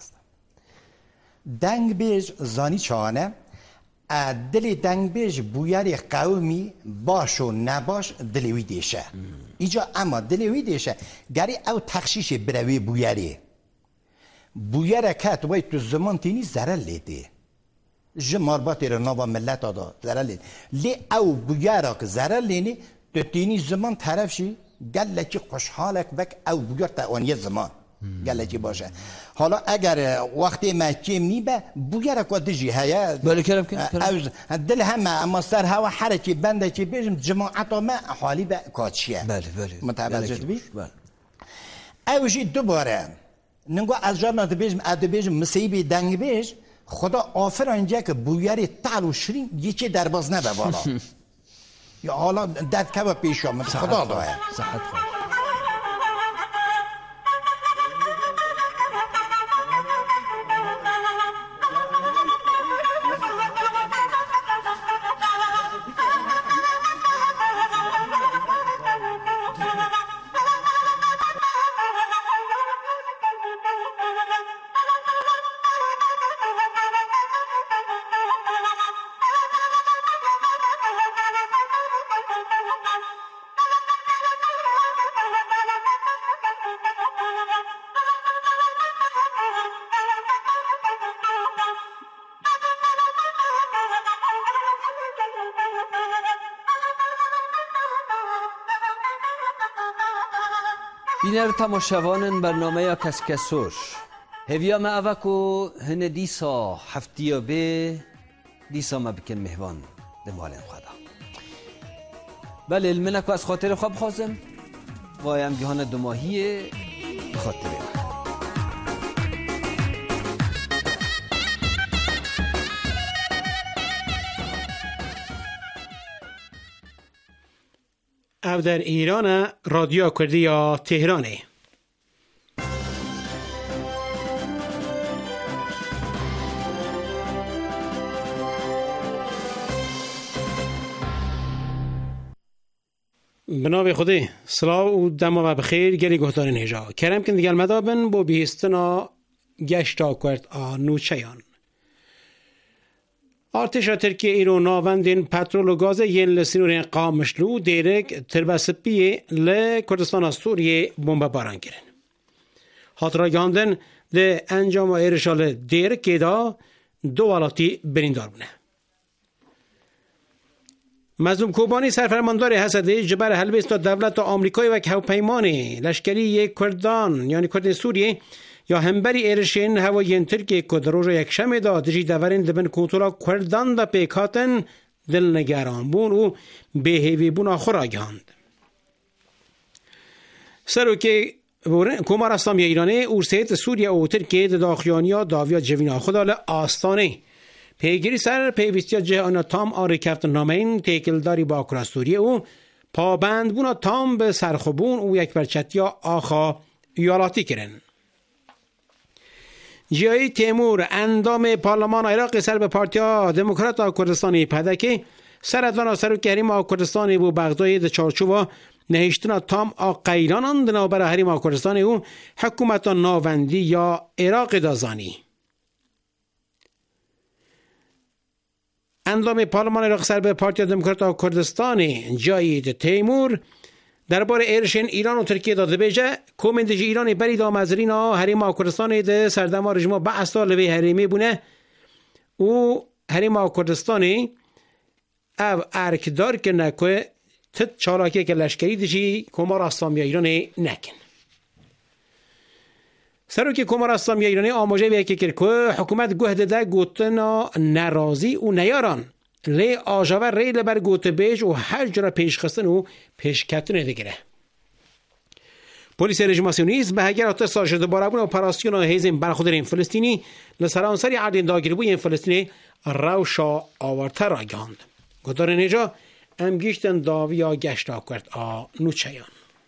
دنگ بیج زانی چانه دلی دنگ بیج بویاری قومی باش و نباش دلیوی دیشه ایجا اما دلیوی دیشه گری او تخشیش بروی بویاره کت وای تو زمان تینی زرل لیده جمارباتی رو نوا ملت آده زرل لیده لی او بویاره که زرل لینی تو تینی زمان طرف شی گله چی خوشحالک بک او بویر تا آنیه زمان گله چی باشه حالا اگر وقتی مچی میبه بویره که دجی هیا بله کرم دل همه اما سر هوا حرکی بنده چی بیجم جماعت ما حالی به کاتشیه بله متوجه بی اوشی دوباره نگو از جان ادبیجم مسیبی دنگ بیج خدا آفر اینجا که بویری تعال و شرین یکی درباز نبه بالا یا حالا دد که پیش آمد خدا داره صحت خواهد بینر تماشاوانن برنامه کسکسور هویا ما اوکو هن دیسا هفتیا به دیسا ما بکن مهوان دمالن خدا بله المنکو از خاطر خواب خوازم وایم گهان دماهی خاطره او در ایران رادیو کردیا تهرانه بنابه خوده سلام و دما و بخیر گلی گهتارین هجا کرم کن دیگل مدابن با بیستنا گشتا کرد نوچیان ارتش ترکیه ایران ناوندین پترول و گاز ین لسینور قامشلو دیرک تربسپیه لکردستان سوریه بمب باران گرن. خاطر گاندن ده انجام ایرشال دیرک دا دو والاتی بریندار بونه. مظلوم کوبانی سرفرماندار حسده جبر هلبست دولت آمریکایی و هواپیمانی لشکری کردان یعنی کردن سوریه یا همبری ایرشین هوایین ترکیه که در روز یکشنبه دادجی دورین دبن کنترل کردان دا پیکاتن دلنگران بون و بهیوی بون آخر آگاند. سرو که کمار اسلامی ایرانه اورسیت سوریه و ترکیه داخیانیا داویا جوینا خدال آستانه پیگیری سر پیوستی جهان تام آری کفتن نامین تیکلداری با اکرا سوریه و پابند بونا تام به سرخبون و یک برچتیا آخا یالاتی کرن. جایی تیمور اندام پارلمان عراق سر به پارتیا دموکرات کردستانی پدکی سردوان سر کریم کردستانی بو بغداد چارچوبا نهشتنا تام قیرانان دنابر حریم کردستانی و حکومت ناوندی یا عراق دازانی اندام پارلمان عراق سر به پارتیا دموکرات کردستانی جایی تیمور درباره ایرشین ایران و ترکیه داده بیجه کومندجی ایرانی بری دا مزرینا حریم کردستان ده سردما رژیم بعث لوی حریمی بونه و حریم کردستانی او ارکدار که نکه تد چالاکی که لشکری دجی کمار اسلامی ایرانی نکن سرو که کمار اسلامی ایرانی آموزه بیه که حکومت گهده ده گوتنا نرازی و نیاران لی آجاور ریل بر گوت بیج و هر جرا پیش خستن و پیش کتن دیگره پلیس رژیم سیونیست به هگر اتر ساجد بارابون اپراسیون هیزم برخودرین فلسطینی لسرانسری عدین داگیربوی فلسطینی روشا آورتر آگاند. گدار نجا ام گیشتن داویا گشتا کرد نوچیان.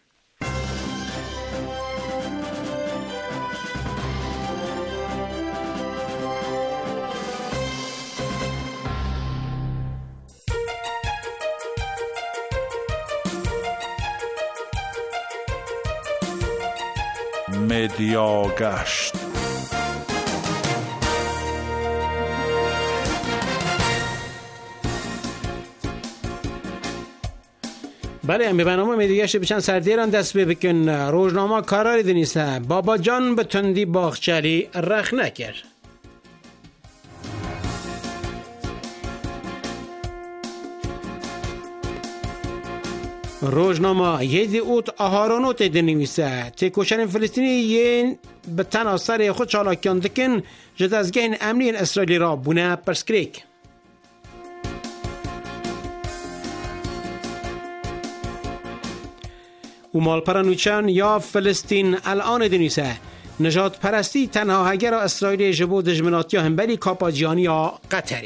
مدیا گشت. بله به برنامه مدیگشت بچند سردیران دست بکن. روزنامه کاراری دنیسته بابا جان به تندی باغچلی رخ نکرد. روزنامه یدی اوت آهارانوت دنیسته تکوشن فلسطینی یین به تناصر خود چالاکیان دکن جد از گین امنی اسرائیلی را بونه پرسکریک. و مالپرانوچان یا فلسطین الان دنیسه نجات پرستی تنها هگر اسرائیل جبو دجمنات یا همبلی کاپاجیانی یا قطری.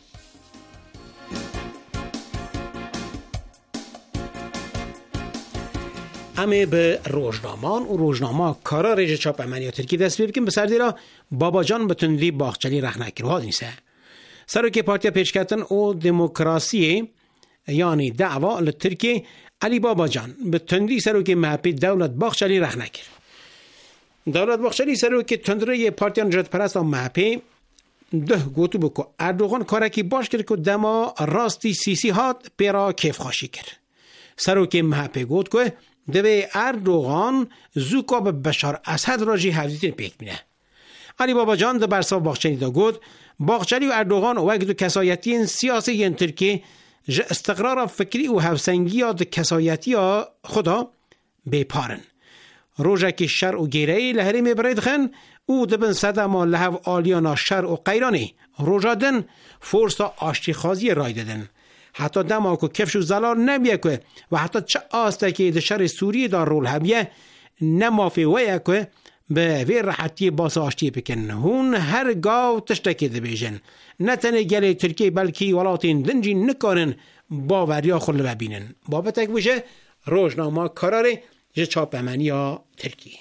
همه به روزنامان و روزنامه کارا رژه چاپ امنی ترکی دست بکن به سردی را بابا جان به تندی باغچلی رخ نکر ها دنیسه سر که پارتیا پیشکتن او دموکراسی یعنی دعوا لترکی علی بابا جان به تندی سر که محپی دولت باغچلی رخ نکر. دولت باغچلی سر که تندره پارتیا نجات پرست و محپی ده گوتو بکو اردوغان کارکی باش کرد که دما راستی سیسی هات پیرا کیف خاشی کرد. سر که محپی گوت که دوی اردوغان زوکا به بشار اسد راجی حفظیتین پیک بینه. علی بابا جان ده برسا باغچلی دا گود باغچلی و اردوغان وقت دو کسایتین سیاسی ین ترکی جه استقرار فکری و حفظنگی ده کسایتی خدا بیپارن. روژه که شر و گیره لحریم برید خن او دبن صدما لحو آلیانا شر و قیرانی روژه دن فرصا آشتی خازی رای دادن. حتی دماکو کفش و زلال نمیه که و حتی چه آسته که دشار سوریه دار رول همیه نمافی ویه که به وی راحتی باس آشتی بکن. هون هر گاو تشتکی ده بیجن نتنه گلی ترکی بلکی ولاتین دنجی نکارن باوریا خل ببینن. بابتک بشه روزنامه کاراره جه چاپ امنی ترکی.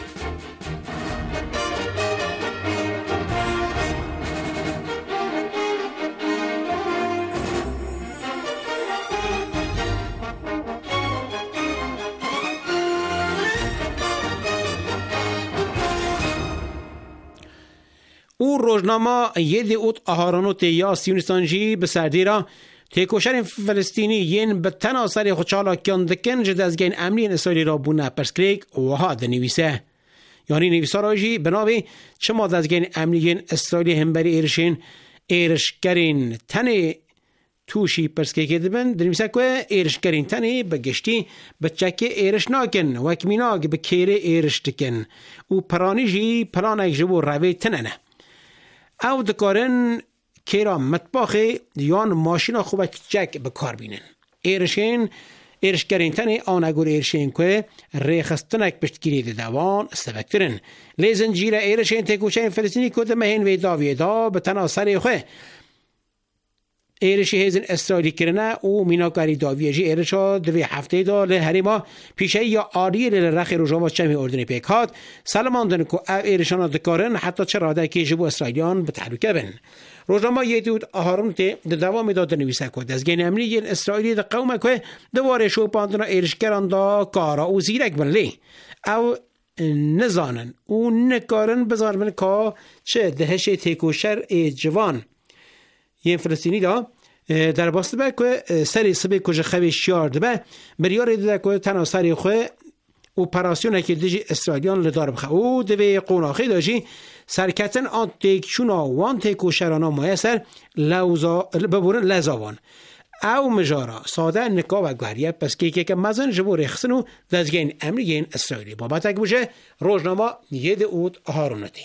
او روزنامه یدی اوت آهارانوت یا سیونستانجی به سردی را تکوشن فلسطینی ین به تناصر خوچالاکیان دکن جد از گین امنی اسرائیلی را بونه پرسکریک و ها دنویسه. یعنی نویسا راجی بناوی چما از گین امنی اسرائیلی همبری ایرشین ایرشکرین تنه توشی پرسکریک دبن دنویسه که ایرشکرین تنه بگشتی بچکه ایرش ناکن وکمیناگ بکیره ایرش دکن و پرانیجی پلانک جبو روی تننه. او دکارن که را مطباخه یان ماشینا خوبه چک بکار بینن. ایرشگرین تنه آنگور ایرشین که ریخستنک پشتگیری دوان استفکترن. لیزن جیره ایرشین تکوچه فلسطینی که مهین ویدا ویدا به تناصر خواه ایرشی هیزن اسرائیلی کرنه او میناکاری داویجی ایرشا دوی هفته دا لحریما پیشه یا آریه لرخ روژاما چمی اردنی پیکات سلماندن که ایرشانا دکارن حتی چرا ده که جبو اسرائیلیان به تحلوکه بن. روزنامه یدود آهارون ته دوام داد نویسه کد از گین امنی ین اسرائیلی ده قومه که دواره شوپاندنا ایرشگران دا کارا او زیرک بن لی او نزانن او نکارن بزار من که چه دهش تکوشر جوان یه فلسطینی دا در باسته به که سری سبه کجا خوی شیارد به بریار دیده که تناصری خواه اپراسیون که دیجی اسرائیلیان لدار بخواه او دوی قوناخی داشی سرکتن آن تکشونا وان تکوشرانا مایسر ببورن لزاوان او مجارا ساده نکا و گوهریه پس که مزن جبو رخصن و دزگین امریگین اسرائیلی بابتک بوشه روزنامه ید اود هارونتی.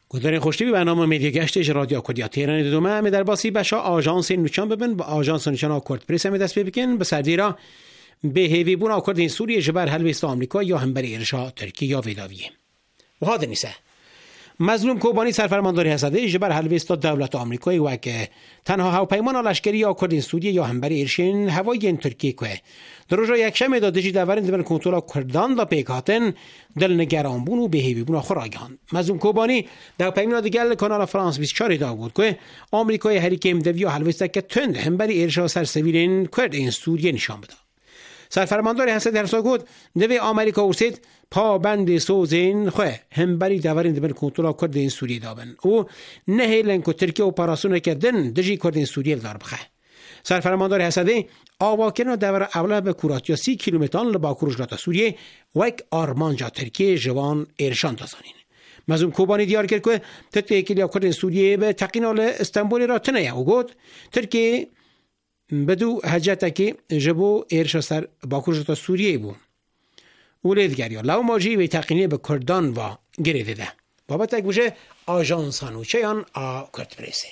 گذارین خوشتی برنامه میدیا گشتش رادیو کردیا تهران دومه می در باسی بشا آژانس نوچان ببین با آژانس نوچان آکورد پرس می دست بکن به سردی را به هیوی بون آکورد این سوریه جبر حلویست آمریکا یا هم بر ارشا ترکیه یا ویداویه و هاده نیسه مظلوم کوبانی سرفرمانداری حسده جبر حلویست دولت آمریکایی و که تنها هواپیمان لشکری آکورد این سوریه یا هم بر ارشین هوایی این ترکیه که در روز یکشنبه دادجی دورین دبن کنترل کردان دا پیکاتن دل نگران بون و به هیوی بون خراگان مظلوم کوبانی در پیمان دیگر کانال فرانس 24 دا بود که آمریکای هریکیم دوی حلویست که تند هم بر ارشا سرسویرین کرد این سوریه نشان بده سرفرمانداری حسد هرسا گفت دوی آمریکا ورسید پابند سوزین خواه هم بری دورین دبن کنترل کرد این سوریه دابن او نهیلن که ترکیه اپراسیون کردن دجی کرد این سوریه دار بخه سرفرماندار حسده آواکرنا دور اوله به کوراتیا 30 کیلومتر لبا کروجلات سوریه و یک آرمانجا ترکیه جوان ارشان تازانین مزوم کوبانی دیار کرد که ترکیه کلیا کرد سوریه به تقینال استانبول را تنه او گفت ترکیه بدو حجته که جبو ارشا سر با کروجلات سوریه بود ولدگریا لو ماجی و تقینی به کردان و گریده ده بابت یک بوشه آژانس هانوچهان آ کرد پریسه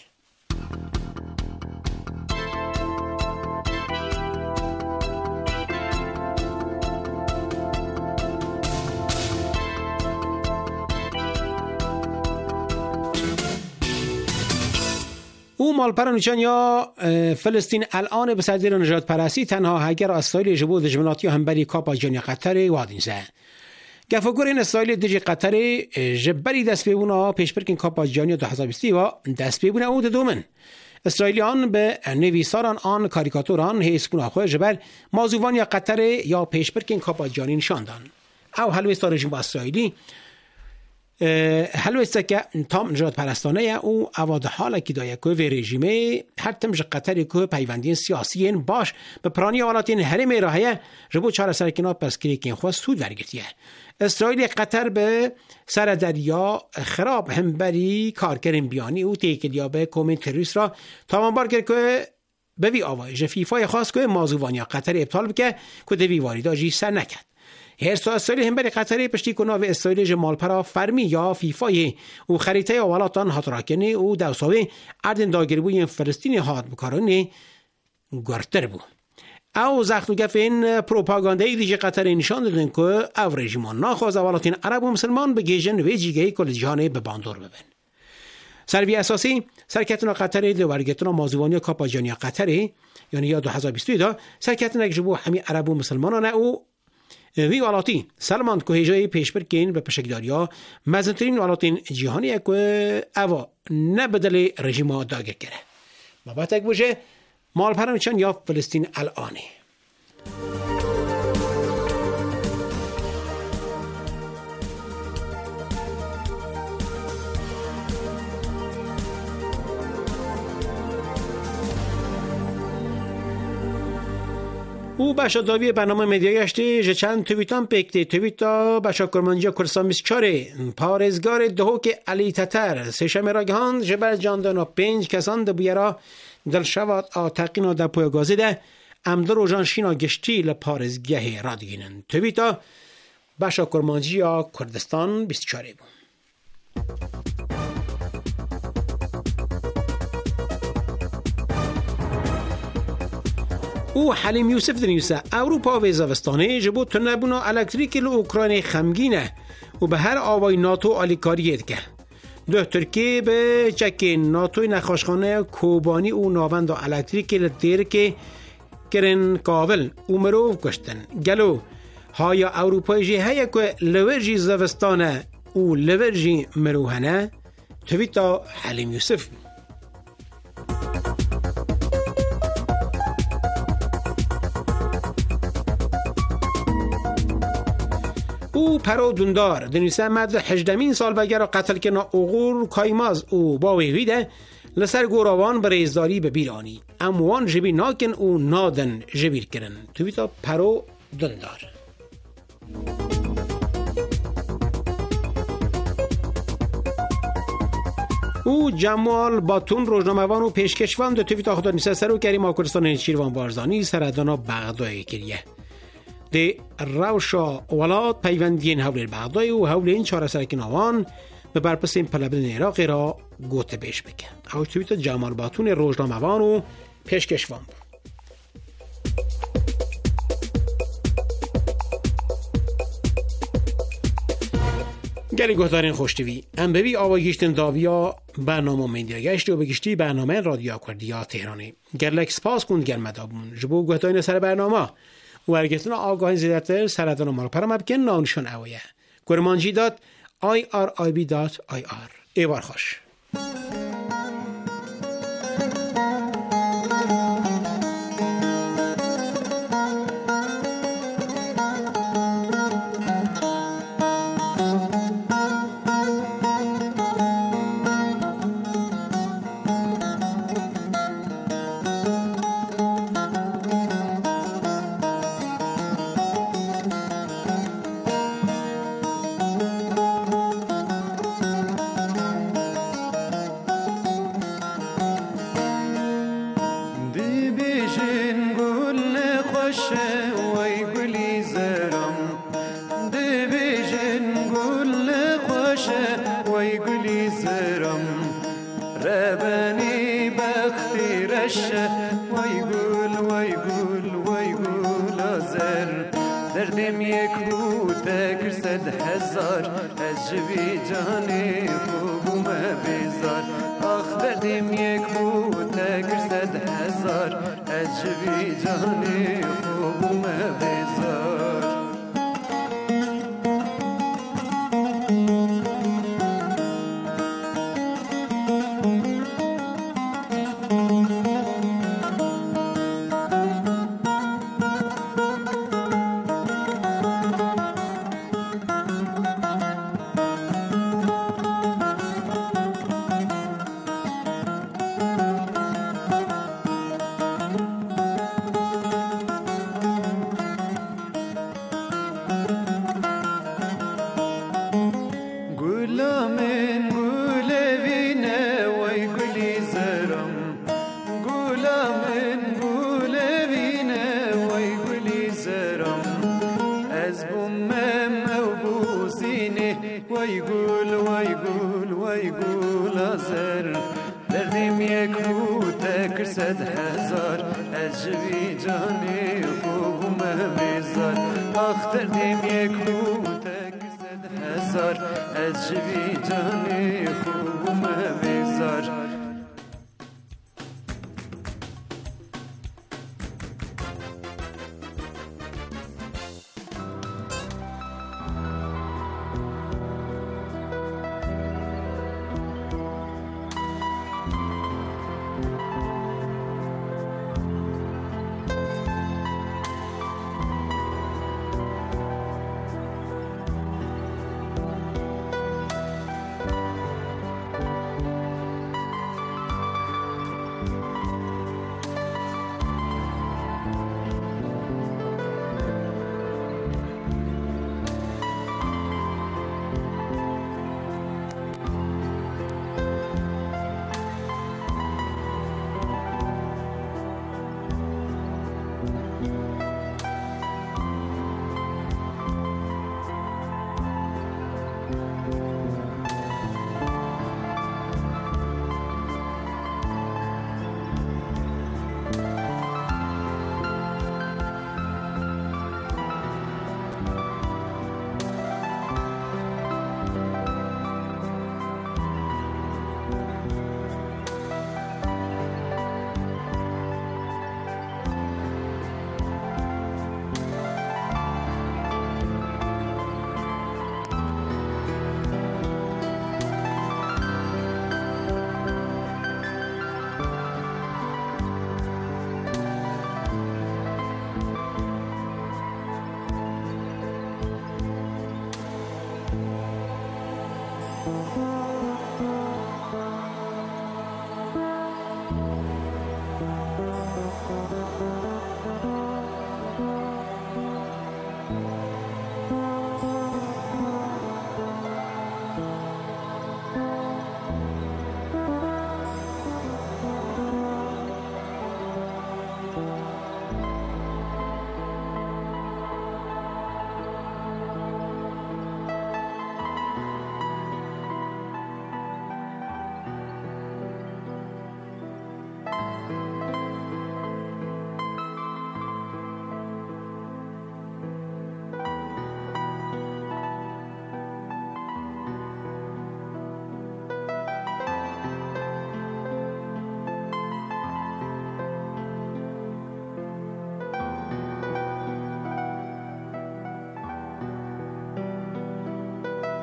او مالپرانیچان یا فلسطین الان به صدر نجات پرستی تنها هگر اسرائیل جبود جملاتی همبری کاپ جانی قطر وادینزه گفگور این اسرائیل دیجی قطر جبری دست بیونا پیشبرکن کاپ جانی 2020 و دست بیونا او دومن اسرائیلیان به نویساران آن کاریکاتوران هیسکونا خو جبر موضوعان یا قطر یا پیشبرکن کاپ جانی نشاندن او حلویست رژیم اسرائیلی حلویست که تام نجات پرستانه او اواد حالا که دایه که و رژیمه هر تمج قطری که پیوندین سیاسی باش به پرانی آلاتین هرم راهیه جبو چهار سرکنا پسکری که خواست سود ورگرتیه اسرائیل قطر به سر دریا خراب هم بری کار کرن بیانی او تیکلیا به کومن تروریست را تمام بار کرد که بوی آوایش فیفای خواست که موضوعانی قطر ابطال بکه که دوی واریدا جی سر نکد هر سو اسرائیل هم بر قطر پشتی کناو اسرائیل جمال پرا فرمی یا فیفای او خریطه اولاتان هاتراکنه او دوساوی اردن داگربوی فلسطینی هات بکارانی گرتر بو او زخم گف این پروپاگاندای دیگه قطر نشان دادن که او رژیمان ناخواز اولاتین عرب و مسلمان به گیجن و جیگه کل جهان به باندور ببن سروی اساسی سرکتنا قطر دوارگتنا موضوعانی کاپاجانی قطر یعنی یا 2022 دا سرکتنا جبو همین عرب و مسلمانان او وی والاتی سلمان که هجای پیشبر کن به پشکداریا مزنترین والاتین جهانی که اوا نبدل رژیم داگر کرده بابت یک بوشه مال پرانیچان یا فلسطین الانی او باشا داوی برنامه مدیا گشتی ج چند توییتان پکتی توییتا باشا کرمانجا کورسان 24 پارزگار دهوک علی تتر سشم راگهان جبر جاندان و 5 کسان ده بیرا دل شواد آتقینا ده پویا گازیده امدر و جانشینا گشتی لپارزگه را دیگینن توییتا باشا کرمانجا کردستان 24 بود او حلیم یوسف دنیسه اروپا و زوستانه جبو تنبونا الکتریک اوکراین خمگینه و به هر آوای ناتو آلیکاریت که دو ترکیه به چک ناتوی نخاشخانه کوبانی او ناوند الکتریک لدیر که کرن کاول اومرو کشتن گلو های اروپای جی هیا که لورجی زوستانه او لورجی مروهنه تویتا حلیم یوسف او پرو دوندار دنیسه مد 18 سال بگر قتل کنا اوغور کایماز او با ویده لسر گوراوان بریزداری به بیرانی اموان جبی ناکن او نادن جبیر کرن تویتا پرو دوندار او جمال باتون روزنامه‌وان و پیشکشوان دو تویتا خدا نیسه سر و کریم آکرستان شیروان بارزانی سردانا بغدای کریه ده روشا ولاد پیوندین حول بغدای و حول این چهار سرکن آوان به برپس این پلبن عراقی را گوته بیش بکن. او تویت جمال باتون روزنامه‌وان و پیشکشوان بود. گلی گهدارین خوشتوی ام ببی آواگیشتن داویا برنامه مندیا گشتی و بگشتی برنامه رادیو کردیا تهرانی گرلک سپاس کند گرمدابون جبو گهدارین سر برنامه و ارگتنا آگاهی زیدتر سردان مارو پرم ابکن نانشان اویه گرمانجی داد irib.ir ایوار خوش. دردم یک بود کرد هزار از جوی جانی خوبم بیزار آخ دردم یک بود کرد هزار از جوی جانی خوبم بیزار دردم یک بود کرد هزار از جوی جانی خوبم بیزار آخ دردم یک بود کرد هزار از جوی جانی خوبم بیزار